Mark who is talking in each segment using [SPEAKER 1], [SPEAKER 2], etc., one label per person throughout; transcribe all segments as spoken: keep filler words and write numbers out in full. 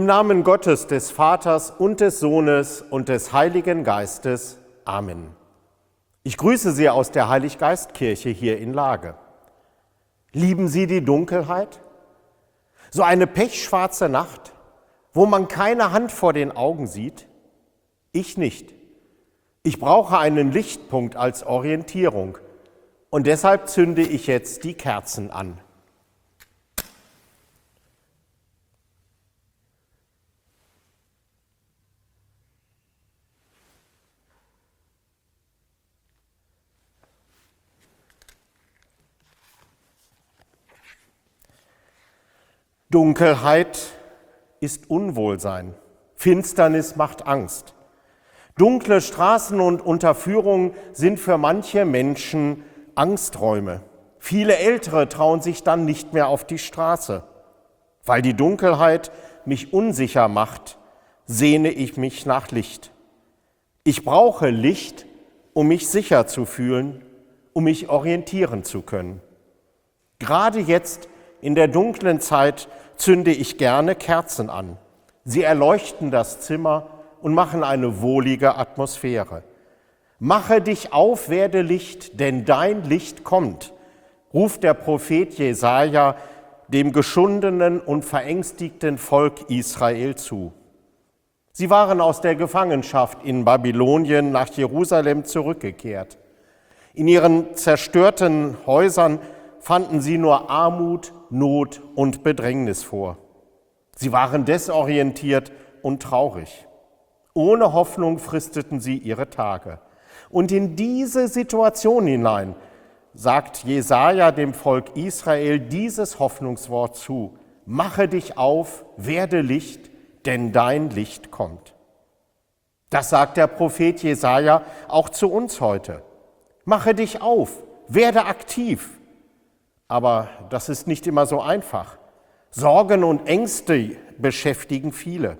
[SPEAKER 1] Namen Gottes, des Vaters und des Sohnes und des Heiligen Geistes. Amen. Ich grüße Sie aus der Heiliggeistkirche hier in Lage. Lieben Sie die Dunkelheit? So eine pechschwarze Nacht, wo man keine Hand vor den Augen sieht? Ich nicht. Ich brauche einen Lichtpunkt als Orientierung und deshalb zünde ich jetzt die Kerzen an. Dunkelheit ist Unwohlsein, Finsternis macht Angst. Dunkle Straßen und Unterführungen sind für manche Menschen Angsträume. Viele Ältere trauen sich dann nicht mehr auf die Straße. Weil die Dunkelheit mich unsicher macht, sehne ich mich nach Licht. Ich brauche Licht, um mich sicher zu fühlen, um mich orientieren zu können. Gerade jetzt in der dunklen Zeit zünde ich gerne Kerzen an. Sie erleuchten das Zimmer und machen eine wohlige Atmosphäre. Mache dich auf, werde Licht, denn dein Licht kommt, ruft der Prophet Jesaja dem geschundenen und verängstigten Volk Israel zu. Sie waren aus der Gefangenschaft in Babylonien nach Jerusalem zurückgekehrt. In ihren zerstörten Häusern fanden sie nur Armut, Not und Bedrängnis vor. Sie waren desorientiert und traurig. Ohne Hoffnung fristeten sie ihre Tage. Und in diese Situation hinein sagt Jesaja dem Volk Israel dieses Hoffnungswort zu: Mache dich auf, werde Licht, denn dein Licht kommt. Das sagt der Prophet Jesaja auch zu uns heute. Mache dich auf, werde aktiv. Aber das ist nicht immer so einfach. Sorgen und Ängste beschäftigen viele.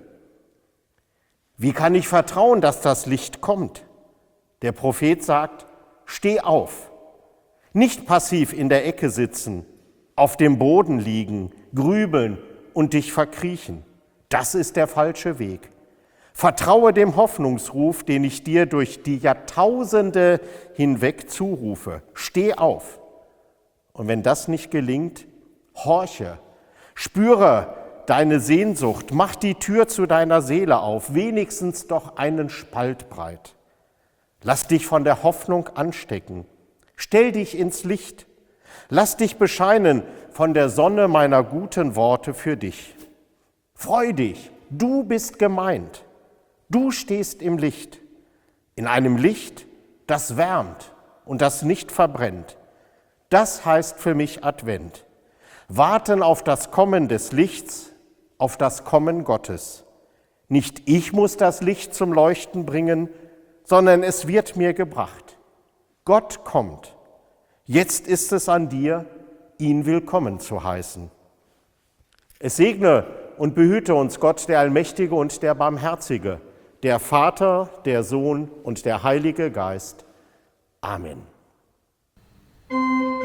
[SPEAKER 1] Wie kann ich vertrauen, dass das Licht kommt? Der Prophet sagt: Steh auf. Nicht passiv in der Ecke sitzen, auf dem Boden liegen, grübeln und dich verkriechen. Das ist der falsche Weg. Vertraue dem Hoffnungsruf, den ich dir durch die Jahrtausende hinweg zurufe. Steh auf. Und wenn das nicht gelingt, horche, spüre deine Sehnsucht, mach die Tür zu deiner Seele auf, wenigstens doch einen Spalt breit. Lass dich von der Hoffnung anstecken, stell dich ins Licht, lass dich bescheinen von der Sonne meiner guten Worte für dich. Freu dich, du bist gemeint, du stehst im Licht, in einem Licht, das wärmt und das nicht verbrennt. Das heißt für mich Advent. Warten auf das Kommen des Lichts, auf das Kommen Gottes. Nicht ich muss das Licht zum Leuchten bringen, sondern es wird mir gebracht. Gott kommt. Jetzt ist es an dir, ihn willkommen zu heißen. Es segne und behüte uns Gott, der Allmächtige und der Barmherzige, der Vater, der Sohn und der Heilige Geist. Amen.